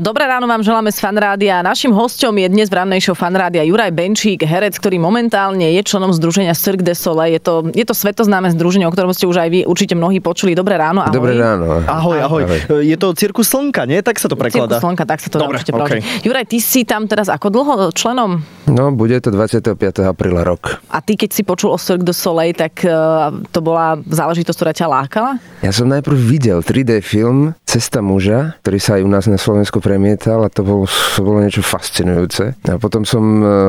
Dobré ráno vám želáme z Fanrádia. Naším hosťom je dnes v rannej show Fanrádia Juraj Benčík, herec, ktorý momentálne je členom združenia Cirque du Soleil. Je to svetoznáme združenie, o ktorom ste už aj vy určite mnohí počuli. Dobré ráno, ahoj. Dobré ráno. Ahoj. Je to Cirkus Slnka, nie? Tak sa to prekladá. Cirkus Slnka, tak sa to dá určite okay. Juraj, ty si tam teraz ako dlho členom? No, bude to 25. apríla rok. A ty, keď si počul o Cirque du Soleil, tak to bola záležitosť, ktorá ťa lákala? Ja som najprv videl 3D film Cesta muža, ktorý sa aj u nás na Slovensku premietal a to bolo niečo fascinujúce. A potom som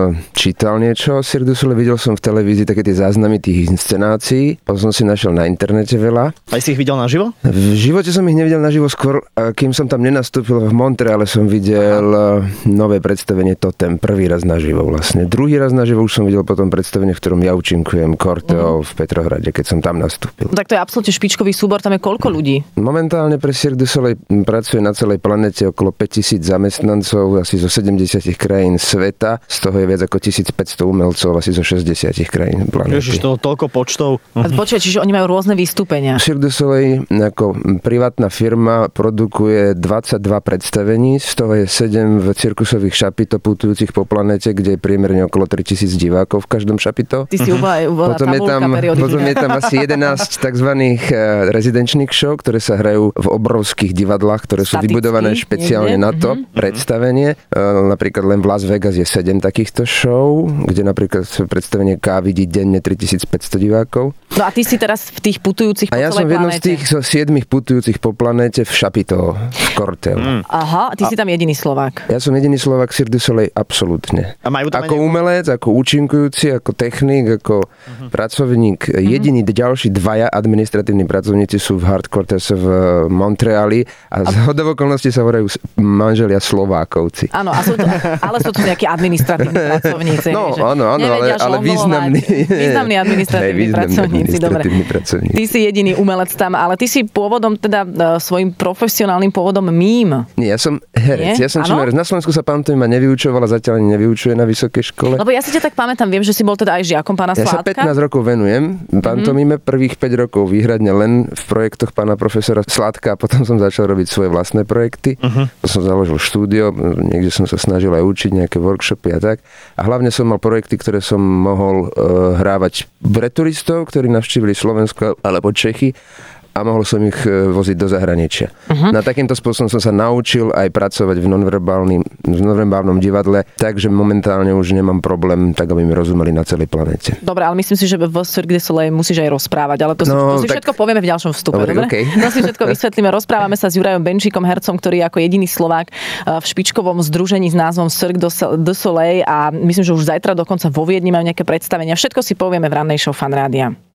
čítal niečo o Cirque du Soleil, videl som v televízii také tie záznamy tých inscenácií, potom som si našiel na internete veľa. A si ich videl naživo? V živote som ich nevidel naživo skôr, kým som tam nenastúpil v Montreale, som videl nové predstavenie Totem, prvý raz naživo vlastne. Druhý raz naživo už som videl potom predstavenie, v ktorom ja účinkujem Korteo v Petrohrade, keď som tam nastúpil. Tak to je absolútne špičkový súbor, tam je koľko ľudí? Momentálne pre Cirque du Soleil pracuje na celej planete okolo 5000 zamestnancov asi zo 70 krajín sveta, z toho je viac ako 1500 umelcov asi zo 60 krajín planety. Ježiš, to toľko počtov. A počuť, čiže oni majú rôzne vystúpenia. Cirque du Soleil ako privátna firma produkuje 22 predstavení, z toho je 7 v cirkusových šapito putujúcich po planete, kde je priemerne okolo 3000 divákov v každom šapito. Ty si potom je tam asi 11 takzvaných rezidenčných show, ktoré sa hrajú v obrovských divadlách, ktoré sú vybudované špeciálne na to predstavenie. Napríklad len v Las Vegas je 7 takýchto show, kde napríklad predstavenie K vidí denne 3500 divákov. No a ty si teraz v tých putujúcich po celej planéte. A ja som v jednom z tých 7 putujúcich po planéte v Chapiteau, v Korteu. Aha, a ty si tam jediný Slovák. Ja som jediný Slovák Cirque du Soleil, absolútne. A majú tam ako umelec, ako účinkujúci, ako technik, ako pracovník. Jediní ďalší dvaja administratívni pracovníci sú v Hardquarters v Montreali a z hodou okolností sa volajú manželia Slovákovci. Áno, ale sú to nejakí administratívni pracovníci. No, áno, ale významní administratívni pracovníci. Dobre. Ty si jediný umelec tam, ale ty si pôvodom, teda svojím profesionálnym pôvodom mím. Nie, ja som herec. Ja som činoherec. Na Slovensku sa pantomima nevyučovala, zatiaľ ani nevyučuje na vysokej škole. Lebo ja si ťa tak pamätám, viem, že si bol teda aj žiakom pána Sládka. Ja sa 15 rokov venujem pantomime, prvých 5 rokov výhradne len v projektoch pána profesora Sládka a potom som začal robiť svoje vlastné projekty. Som založil štúdio, niekde som sa snažil aj učiť nejaké workshopy a tak. A hlavne som mal projekty, ktoré som mohol hrávať pre turistov, ktorí navštívili Slovensko alebo Čechy a mohol som ich voziť do zahraničia. Na takýmto spôsobom som sa naučil aj pracovať v nonverbálnom divadle, takže momentálne už nemám problém, tak aby mi rozumeli na celej planete. Dobre, ale myslím si, že v Cirque du Soleil musíš aj rozprávať, ale to si všetko povieme v ďalšom vstupe. Dobre? Okay. To si všetko vysvetlíme. Rozprávame sa s Jurajom Benčíkom, hercom, ktorý je ako jediný Slovák v špičkovom združení s názvom Cirque du Soleil a myslím, že už zajtra dokonca vo Viedni majú nejaké predstavenia. Všetko si povieme v rannej show Fanrádia.